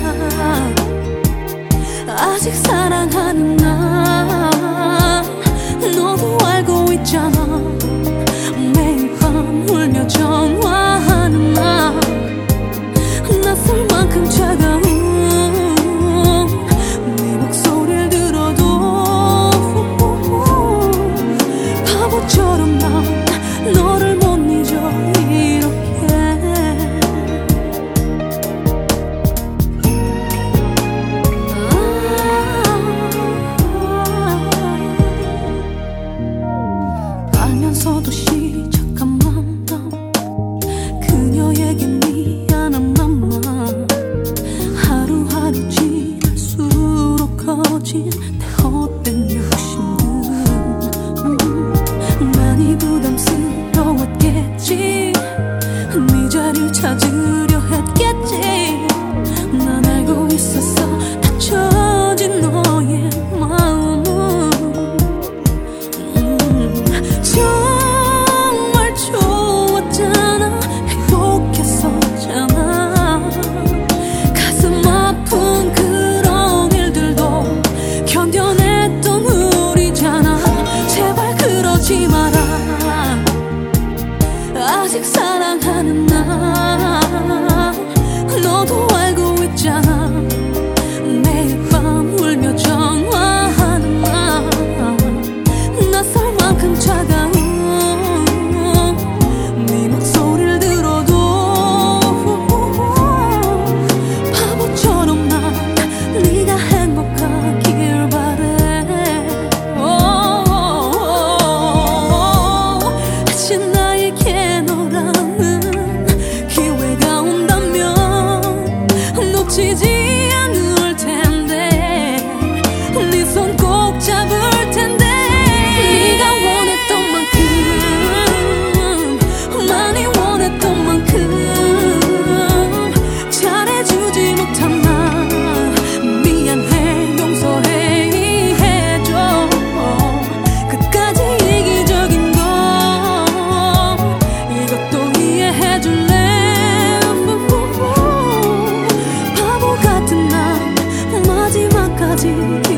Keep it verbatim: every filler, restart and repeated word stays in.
아직 사랑하는 나 너도 알고 있잖아. 매일 밤 울며 전화하는 나 낯설 만큼 차가운 네 목소리를 들어도 바보처럼 난 너를 못 잊어 이렇게. 알면서도 시작한 만남 그녀에게 미안한 맘만 하루하루 지날수록 커진 내 헛된 욕심들 음, 많이 부담스러웠겠지. 네 자리를 찾으려 했겠지. 난 알고 있었어 닫혀진 너의 마음은 음, 정말 좋았잖아. 행복했었잖아. 가슴 아픈 그런 일들도 견뎌냈던 우리잖아. 제발 그러지 마라. 아직 사랑하는 나 너도 알고 있잖아. 매일 밤 울며 전화하는 나 낯설 만큼 차가운 네 목소리를 들어도 바보처럼 난 네가 행복하길 바래. 다시 나에게 너라는 기회가 온다면 놓치지 않을 텐데 네 손 꼭 잡을 텐데 네가 원했던 만큼 많이 원했던 만큼 잘해주지 못한 나 미안해 용서해 해줘. 끝까지 이기적인 건 이것도 이해해줄래. 바보 같은 나 마지막까지